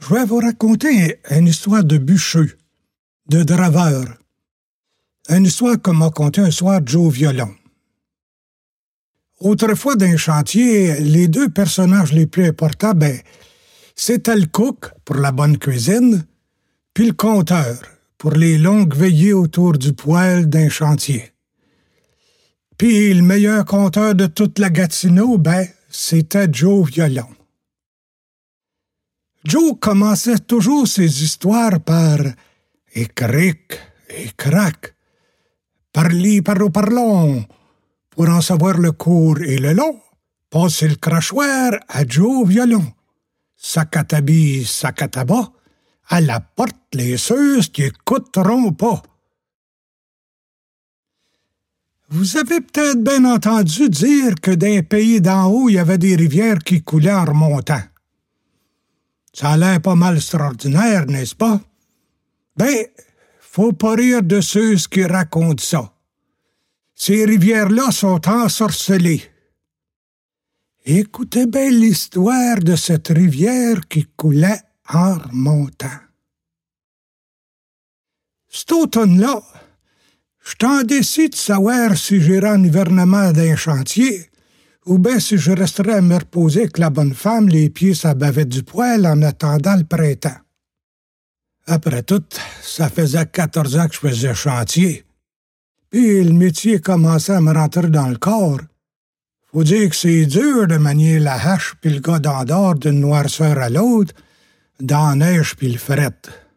Je vais vous raconter une histoire de bûcheux, de draveur. Une histoire que m'a contée un soir Joe Violon. Autrefois, dans les chantiers, les deux personnages les plus importants, c'était le cook, pour la bonne cuisine, puis le compteur, pour les longues veillées autour du poêle d'un chantier. Puis le meilleur compteur de toute la Gatineau, c'était Joe Violon. Joe commençait toujours ses histoires par « et cric, et crac », parli, parlons, pour en savoir le court et le long, passer le crachoir à Joe Violon. Sacatabi, sacataba, à la porte les ceux qui écouteront pas. Vous avez peut-être bien entendu dire que dans les pays d'en haut, il y avait des rivières qui coulaient en remontant. Ça a l'air pas mal extraordinaire, n'est-ce pas? Faut pas rire de ceux qui racontent ça. Ces rivières-là sont ensorcelées. Écoutez bien l'histoire de cette rivière qui coulait en remontant. Cet automne-là, je t'en décide de savoir si j'irai en hivernement d'un chantier ou bien si je resterai à me reposer avec la bonne femme, les pieds sur la bavette du poêle en attendant le printemps. Après tout, ça faisait 14 ans que je faisais chantier. Puis le métier commençait à me rentrer dans le corps. Faut dire que c'est dur de manier la hache puis le gars d'or d'une noirceur à l'autre, dans la neige puis le fret.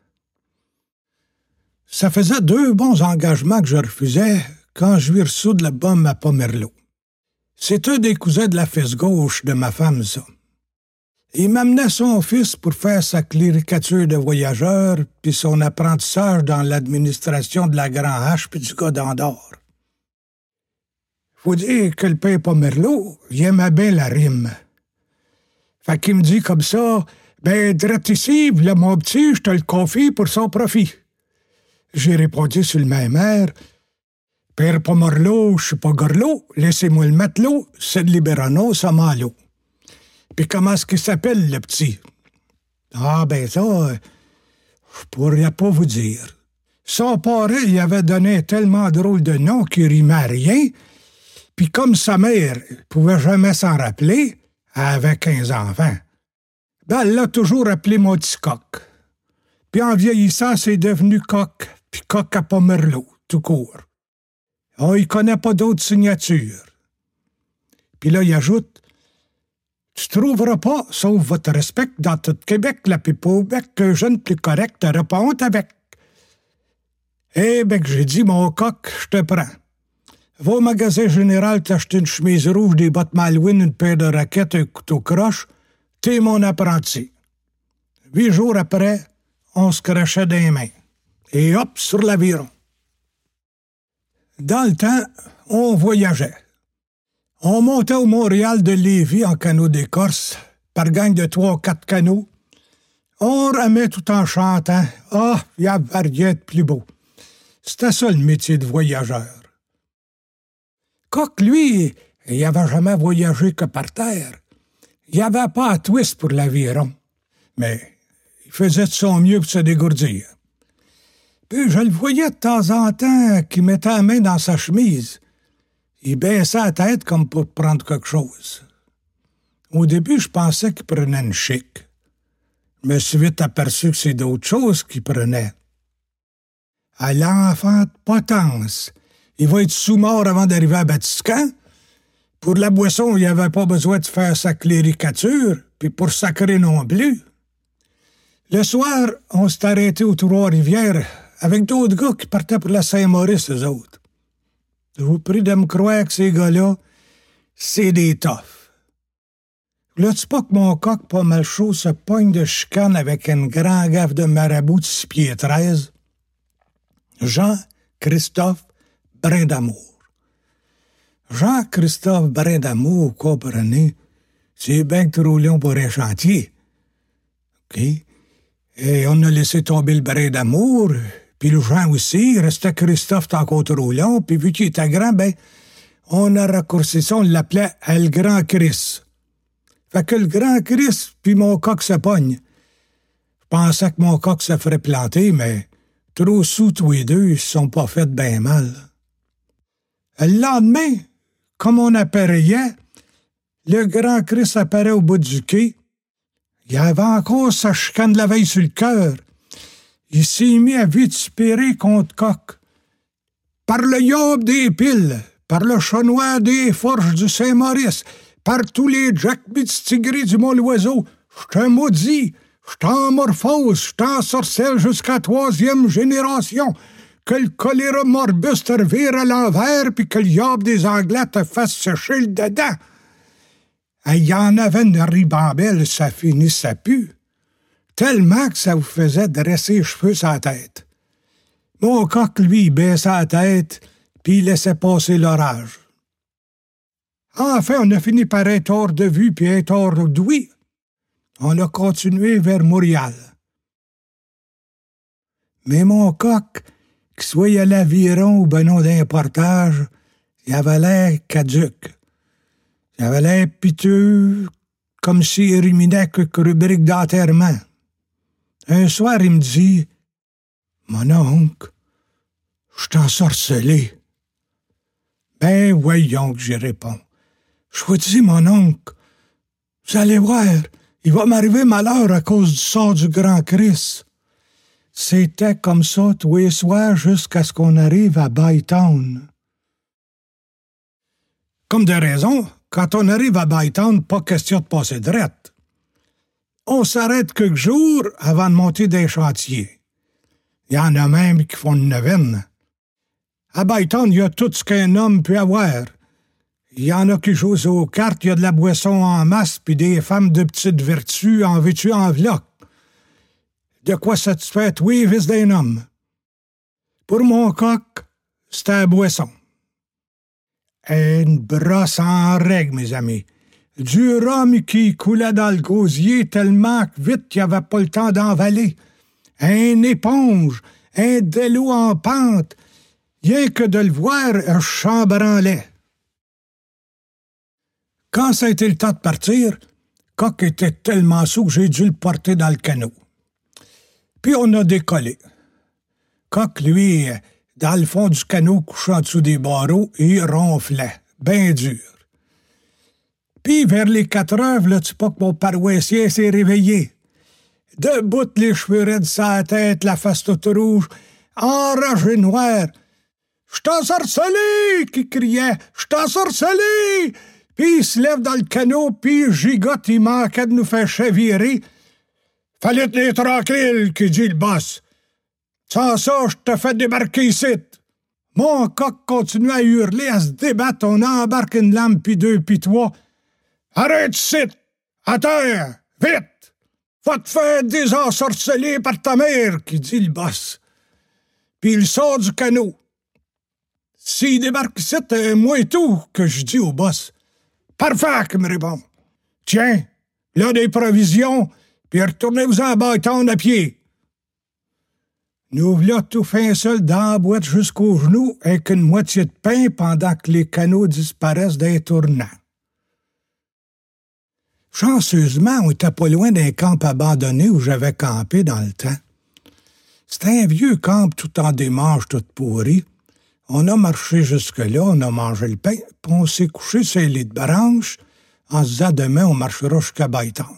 Ça faisait 2 bons engagements que je refusais quand je lui ressoude le bum à Pomerleau. C'est un des cousins de la fesse gauche de ma femme, ça. Il m'amenait son fils pour faire sa cléricature de voyageur puis son apprentissage dans l'administration de la Grand H puis du gars d'or. Faut dire que le père Pomerleau, il aimait bien la rime. Fait qu'il me dit comme ça, drette ici, là, mon petit, je te le confie pour son profit. J'ai répondu sur le même air, père Pomerleau, je suis pas gorlot, laissez-moi le matelot, c'est de Libérano, ça malo. Puis comment est-ce qu'il s'appelle, le petit? Ça, je pourrais pas vous dire. Son parrain, il avait donné tellement drôle de nom qu'il rimait à rien, puis comme sa mère pouvait jamais s'en rappeler, elle avait 15 enfants, elle l'a toujours appelé mon petit coq. Puis en vieillissant, c'est devenu coq, puis coq à Pomerleau, tout court. Il connaît pas d'autres signatures. Puis là, il ajoute, tu trouveras pas, sauf votre respect, dans tout Québec, la pipe au bec, qu'un jeune plus correct te répond avec. Que j'ai dit, mon coq, je te prends. Va au magasin général t'acheter une chemise rouge, des bottes Malouine, une paire de raquettes, un couteau croche. T'es mon apprenti. 8 jours après, on se crachait dans les mains. Et hop, sur l'aviron. Dans le temps, on voyageait. On montait au Montréal de Lévis en canot d'écorce, par gang de 3 ou 4 canots. On ramait tout en chantant. Il y avait rien de plus beau. C'était ça le métier de voyageur. Coq, lui, il avait jamais voyagé que par terre. Il avait pas à twist pour l'aviron. Mais il faisait de son mieux pour se dégourdir. Puis je le voyais de temps en temps qu'il mettait la main dans sa chemise. Il baissait la tête comme pour prendre quelque chose. Au début, je pensais qu'il prenait une chic. Je me suis vite aperçu que c'est d'autres choses qu'il prenait. À l'enfant de potence, il va être sous-mort avant d'arriver à Batiscan. Pour la boisson, il n'avait pas besoin de faire sa cléricature, puis pour sacrer non plus. Le soir, on s'est arrêté aux Trois-Rivières avec d'autres gars qui partaient pour la Saint-Maurice, eux autres. Je vous prie de me croire que ces gars-là, c'est des toughs. Là-tu pas que mon coq pas mal chaud se pogne de chicane avec une grande gaffe de marabout de 6 pieds 13? Jean-Christophe Brindamour. Jean-Christophe Brindamour, comprenez, c'est bien trop long pour un chantier. OK? Et on a laissé tomber le Brindamour, puis le Jean aussi, il restait Christophe encore trop long, puis vu qu'il était grand, on a raccourci ça, on l'appelait le Grand Chris. Fait que le Grand Chris, puis mon coq se pogne. pensais que mon coq se ferait planter, mais trop sous tous les deux, ils se sont pas fait bien mal. Le lendemain, comme on appareillait, le grand Christ apparaît au bout du quai. Il avait encore sa chicane de la veille sur le cœur. Il s'est mis à vitupérer contre Coq. Par le yob des piles, par le chat noir des forges du Saint-Maurice, par tous les Jack Mitstigrés du Mont-Loiseau, je te maudis, je t'emmorphose, je t'ensorcelle jusqu'à 3e génération, que le choléra morbus te revire à l'envers puis que le yob des Anglais te fasse sécher le dedans. Il y en avait une ribambelle, ça finissait plus. Tellement que ça vous faisait dresser les cheveux sur la tête. Mon coq, lui, il baissait la tête, puis il laissait passer l'orage. Enfin, on a fini par être hors de vue puis être hors d'ouïe. On a continué vers Montréal. Mais mon coq, qu'il soit à l'aviron ou ben non d'un portage, il avait l'air caduc. Il avait l'air piteux, comme s'il ruminait quelques rubriques d'enterrement. Un soir, il me dit « Mon oncle, je suis ensorcelé. » Ben voyons que j'y réponds. Je vous dis, mon oncle, vous allez voir, il va m'arriver malheur à cause du sort du grand Christ. C'était comme ça tous les soirs jusqu'à ce qu'on arrive à Bytown. Comme de raison, quand on arrive à Bytown, pas question de passer drette. On s'arrête quelques jours avant de monter des chantiers. Il y en a même qui font une neuvaine. À Bytown, il y a tout ce qu'un homme peut avoir. Il y en a qui jouent aux cartes, il y a de la boisson en masse, puis des femmes de petite vertu en vêtues en v'loc. De quoi satisfaire tous les vices d'un homme. Pour mon coq, c'était la boisson. Une brosse en règle, mes amis. Du rhum qui coulait dans le gosier tellement vite qu'il n'y avait pas le temps d'envaler. Une éponge, un délo en pente. Rien que de le voir, un chambranlait. Quand ça a été le temps de partir, Coq était tellement saoul que j'ai dû le porter dans le canot. Puis on a décollé. Coq, lui, dans le fond du canot, couché en dessous des barreaux, il ronflait, bien dur. Puis vers les 4 heures, là, tu pas que mon paroissien s'est réveillé. Debout, les cheveux raides sur la tête, la face toute rouge, enragé noir. « Je t'en sorcelé! » qu'il criait. « Je t'en sorcelé! » Puis il se lève dans le canot, puis gigote, il manquait de nous faire chavirer. « Fallait tenir tranquille, » qu'il dit le boss. « Sans ça, je te fais débarquer ici. » Mon coq continue à hurler, à se débattre. On embarque une lame, puis 2, puis 3. « Arrête ici! À terre! Vite! Va te faire désensorceler par ta mère, » qu'il dit le boss. Puis il sort du canot. S'il débarque ici, moi et tout, que je dis au boss. « Parfait, » qu'il me répond. « Tiens, là des provisions, puis retournez-vous en Bytown à pied. » Nous voilà tout fin seul dans la boîte jusqu'aux genoux avec une moitié de pain pendant que les canots disparaissent des tournants. Chanceusement, on était pas loin d'un camp abandonné où j'avais campé dans le temps. C'était un vieux camp tout en démarche, tout pourri. On a marché jusque-là, on a mangé le pain, puis on s'est couché sur les lits de branches en se disant demain, on marchera jusqu'à Bytown.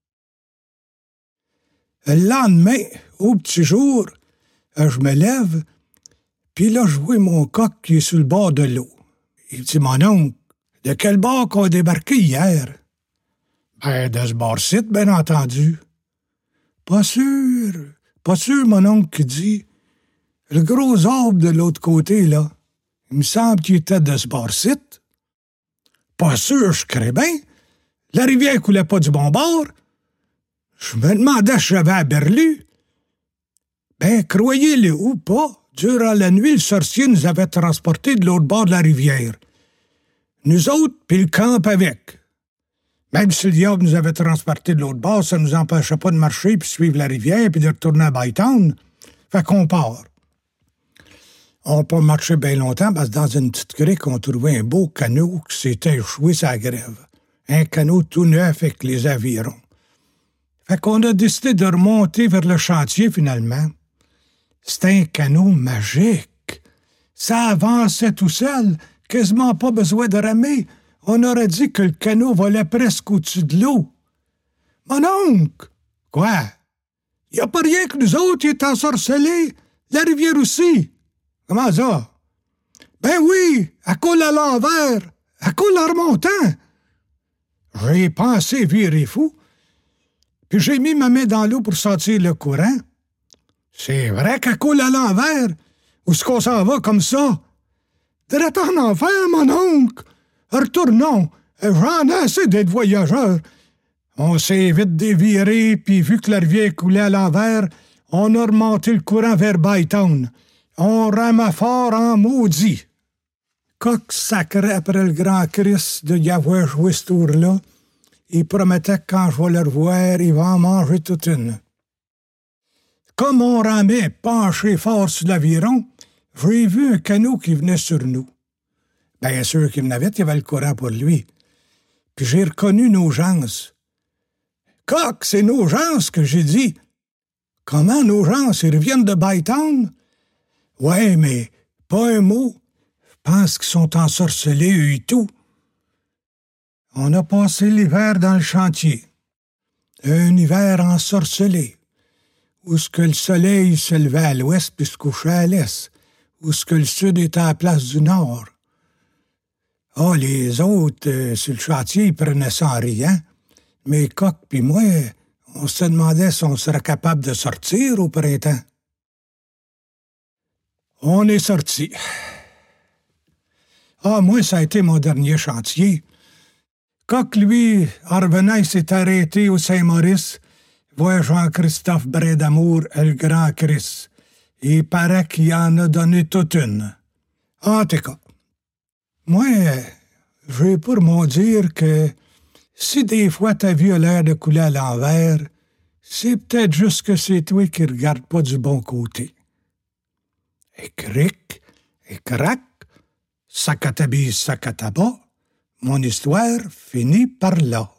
Le lendemain, au petit jour, je me lève, puis là, je vois mon coq qui est sur le bord de l'eau. Il dit, mon oncle, de quel bord qu'on a débarqué hier? Ben, de ce bord-ci, bien entendu. Pas sûr, mon oncle qui dit. Le gros arbre de l'autre côté, là, il me semble qu'il était de ce bord-ci. Pas sûr, je crée bien. La rivière coulait pas du bon bord. Je me demandais si j'avais à Berlu. Ben, croyez-le ou pas, durant la nuit, le sorcier nous avait transportés de l'autre bord de la rivière. Nous autres, puis le camp avec. Même si le diable nous avait transportés de l'autre bord, ça ne nous empêchait pas de marcher puis suivre la rivière puis de retourner à Bytown. Fait qu'on part. On n'a pas marché bien longtemps parce que dans une petite crique, on trouvait un beau canot qui s'était échoué sur la grève. Un canot tout neuf avec les avirons. Fait qu'on a décidé de remonter vers le chantier, finalement. C'était un canot magique. Ça avançait tout seul, quasiment pas besoin de ramer. On aurait dit que le canot volait presque au-dessus de l'eau. Mon oncle! Quoi? Y a pas rien que nous autres qui est ensorcelés. La rivière aussi. Comment ça? Ben oui, elle coule à l'envers. Elle coule en remontant. J'ai pensé virer fou. Puis j'ai mis ma main dans l'eau pour sentir le courant. C'est vrai qu'elle coule à l'envers. Où est-ce qu'on s'en va comme ça? Direct en enfer, mon oncle. Retournons. J'en ai assez d'être voyageur. On s'est vite déviré, puis vu que la rivière coulait à l'envers, on a remonté le courant vers Bytown. On rama fort en maudit. Coq sacré après le grand Christ de y avoir joué ce tour-là. Il promettait que quand je vais le revoir, il va en manger toute une. Comme on ramait penché fort sur l'aviron, j'ai vu un canot qui venait sur nous. Bien sûr qu'il m'avait, il y avait le courant pour lui. Puis j'ai reconnu nos gens. Coq, c'est nos gens que j'ai dit. Comment nos gens, ils reviennent de Bytown? Ouais, mais pas un mot. Je pense qu'ils sont ensorcelés, eux et tout. On a passé l'hiver dans le chantier. Un hiver ensorcelé. Où ce que le soleil se levait à l'ouest puis se couchait à l'est. Où ce que le sud était à la place du nord. Ah, les autres, sur le chantier, ils prenaient ça en riant. Mais Coq puis moi, on se demandait si on serait capable de sortir au printemps. On est sortis. Ah, moi, ça a été mon dernier chantier. Coq, lui, en revenant, il s'est arrêté au Saint-Maurice, voir Jean-Christophe Brindamour, le grand Chris. Il paraît qu'il en a donné toute une. En tout cas, moi, j'ai pour mon dire que si des fois ta vie a l'air de couler à l'envers, c'est peut-être juste que c'est toi qui regardes pas du bon côté. Et cric, et crac, sacatabise sacataba, mon histoire finit par là.